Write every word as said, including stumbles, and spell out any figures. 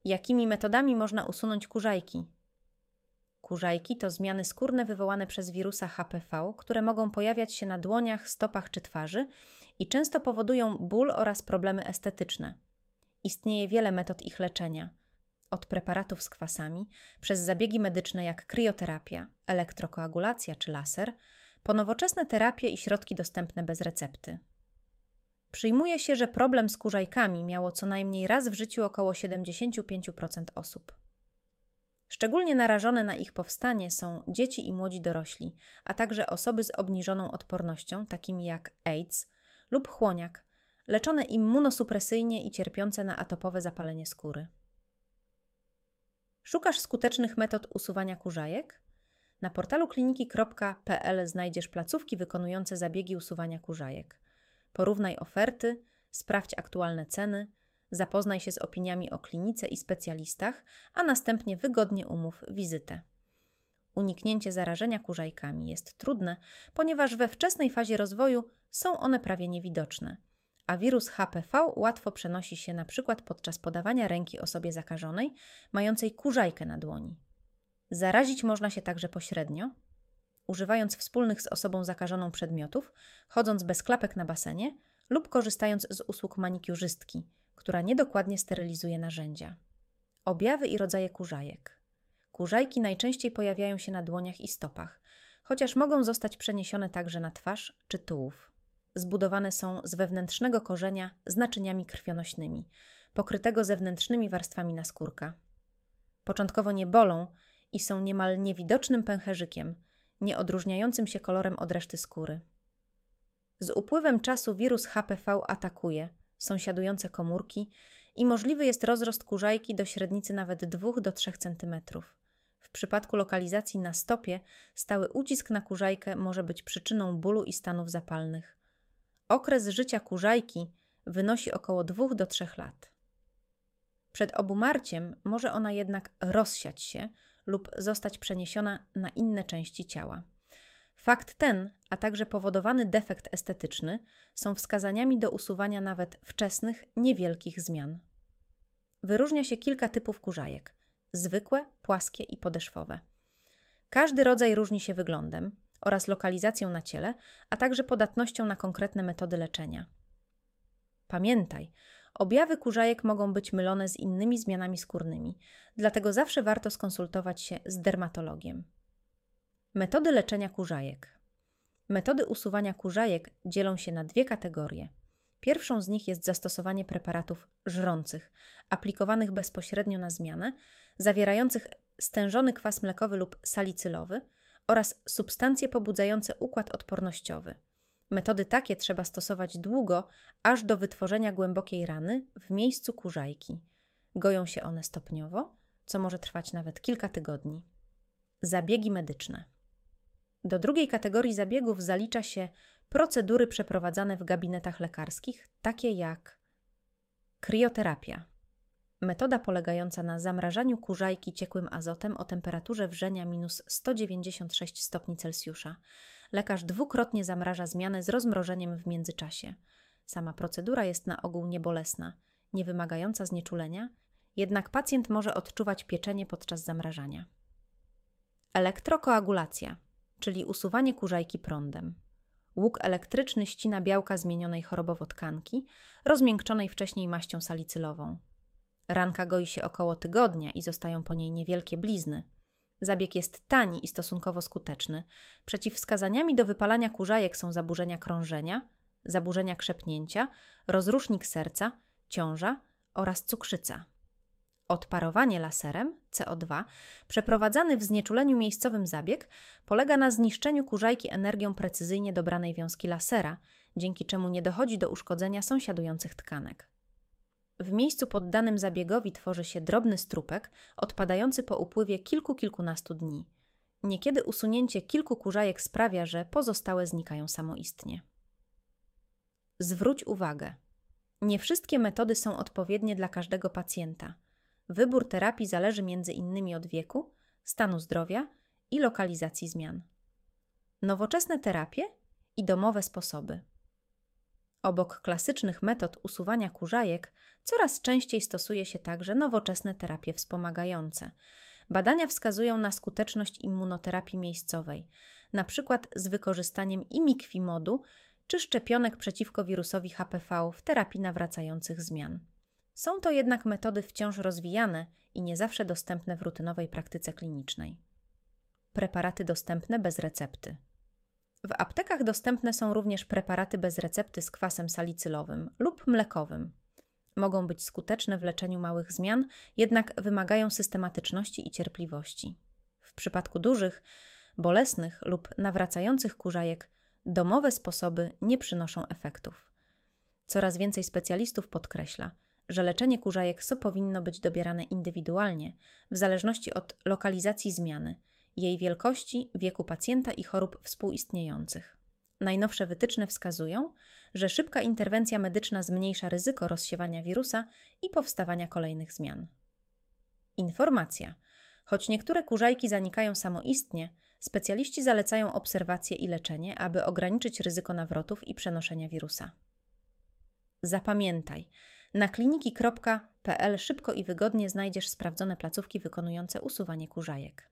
Jakimi metodami można usunąć kurzajki? Kurzajki to zmiany skórne wywołane przez wirusa H P V, które mogą pojawiać się na dłoniach, stopach czy twarzy i często powodują ból oraz problemy estetyczne. Istnieje wiele metod ich leczenia. Od preparatów z kwasami, przez zabiegi medyczne jak krioterapia, elektrokoagulacja czy laser, po nowoczesne terapie i środki dostępne bez recepty. Przyjmuje się, że problem z kurzajkami miało co najmniej raz w życiu około siedemdziesiąt pięć procent osób. Szczególnie narażone na ich powstanie są dzieci i młodzi dorośli, a także osoby z obniżoną odpornością, takimi jak AIDS lub chłoniak, leczone immunosupresyjnie i cierpiące na atopowe zapalenie skóry. Szukasz skutecznych metod usuwania kurzajek? Na portalu kliniki kropka p l znajdziesz placówki wykonujące zabiegi usuwania kurzajek. Porównaj oferty, sprawdź aktualne ceny, zapoznaj się z opiniami o klinice i specjalistach, a następnie wygodnie umów wizytę. Uniknięcie zarażenia kurzajkami jest trudne, ponieważ we wczesnej fazie rozwoju są one prawie niewidoczne, a wirus H P V łatwo przenosi się np. podczas podawania ręki osobie zakażonej, mającej kurzajkę na dłoni. Zarazić można się także pośrednio, używając wspólnych z osobą zakażoną przedmiotów, chodząc bez klapek na basenie lub korzystając z usług manikiurzystki, która niedokładnie sterylizuje narzędzia. Objawy i rodzaje kurzajek. Kurzajki najczęściej pojawiają się na dłoniach i stopach, chociaż mogą zostać przeniesione także na twarz czy tułów. Zbudowane są z wewnętrznego korzenia z naczyniami krwionośnymi, pokrytego zewnętrznymi warstwami naskórka. Początkowo nie bolą i są niemal niewidocznym pęcherzykiem, nie odróżniającym się kolorem od reszty skóry. Z upływem czasu wirus H P V atakuje sąsiadujące komórki i możliwy jest rozrost kurzajki do średnicy nawet dwa do trzech centymetrów. W przypadku lokalizacji na stopie stały ucisk na kurzajkę może być przyczyną bólu i stanów zapalnych. Okres życia kurzajki wynosi około dwa do trzech lat. Przed obumarciem może ona jednak rozsiać się lub zostać przeniesiona na inne części ciała. Fakt ten, a także powodowany defekt estetyczny są wskazaniami do usuwania nawet wczesnych, niewielkich zmian. Wyróżnia się kilka typów kurzajek: zwykłe, płaskie i podeszwowe. Każdy rodzaj różni się wyglądem oraz lokalizacją na ciele, a także podatnością na konkretne metody leczenia. Pamiętaj, objawy kurzajek mogą być mylone z innymi zmianami skórnymi, dlatego zawsze warto skonsultować się z dermatologiem. Metody leczenia kurzajek. Metody usuwania kurzajek dzielą się na dwie kategorie. Pierwszą z nich jest zastosowanie preparatów żrących, aplikowanych bezpośrednio na zmianę, zawierających stężony kwas mlekowy lub salicylowy oraz substancje pobudzające układ odpornościowy. Metody takie trzeba stosować długo, aż do wytworzenia głębokiej rany w miejscu kurzajki. Goją się one stopniowo, co może trwać nawet kilka tygodni. Zabiegi medyczne. Do drugiej kategorii zabiegów zalicza się procedury przeprowadzane w gabinetach lekarskich, takie jak krioterapia. Metoda polegająca na zamrażaniu kurzajki ciekłym azotem o temperaturze wrzenia minus sto dziewięćdziesiąt sześć stopni Celsjusza. Lekarz dwukrotnie zamraża zmianę z rozmrożeniem w międzyczasie. Sama procedura jest na ogół niebolesna, nie wymagająca znieczulenia, jednak pacjent może odczuwać pieczenie podczas zamrażania. Elektrokoagulacja, czyli usuwanie kurzajki prądem. Łuk elektryczny ścina białka zmienionej chorobowo tkanki, rozmiękczonej wcześniej maścią salicylową. Ranka goi się około tygodnia i zostają po niej niewielkie blizny. Zabieg jest tani i stosunkowo skuteczny. Przeciwwskazaniami do wypalania kurzajek są zaburzenia krążenia, zaburzenia krzepnięcia, rozrusznik serca, ciąża oraz cukrzyca. Odparowanie laserem, C O dwa, przeprowadzany w znieczuleniu miejscowym zabieg, polega na zniszczeniu kurzajki energią precyzyjnie dobranej wiązki lasera, dzięki czemu nie dochodzi do uszkodzenia sąsiadujących tkanek. W miejscu poddanym zabiegowi tworzy się drobny strupek, odpadający po upływie kilku, kilkunastu dni. Niekiedy usunięcie kilku kurzajek sprawia, że pozostałe znikają samoistnie. Zwróć uwagę. Nie wszystkie metody są odpowiednie dla każdego pacjenta. Wybór terapii zależy między innymi od wieku, stanu zdrowia i lokalizacji zmian. Nowoczesne terapie i domowe sposoby. Obok klasycznych metod usuwania kurzajek coraz częściej stosuje się także nowoczesne terapie wspomagające. Badania wskazują na skuteczność immunoterapii miejscowej, np. z wykorzystaniem imikwimodu czy szczepionek przeciwko wirusowi H P V w terapii nawracających zmian. Są to jednak metody wciąż rozwijane i nie zawsze dostępne w rutynowej praktyce klinicznej. Preparaty dostępne bez recepty. W aptekach dostępne są również preparaty bez recepty z kwasem salicylowym lub mlekowym. Mogą być skuteczne w leczeniu małych zmian, jednak wymagają systematyczności i cierpliwości. W przypadku dużych, bolesnych lub nawracających kurzajek domowe sposoby nie przynoszą efektów. Coraz więcej specjalistów podkreśla, że leczenie kurzajek S O powinno być dobierane indywidualnie, w zależności od lokalizacji zmiany, jej wielkości, wieku pacjenta i chorób współistniejących. Najnowsze wytyczne wskazują, że szybka interwencja medyczna zmniejsza ryzyko rozsiewania wirusa i powstawania kolejnych zmian. Informacja. Choć niektóre kurzajki zanikają samoistnie, specjaliści zalecają obserwację i leczenie, aby ograniczyć ryzyko nawrotów i przenoszenia wirusa. Zapamiętaj, na kliniki kropka p l szybko i wygodnie znajdziesz sprawdzone placówki wykonujące usuwanie kurzajek.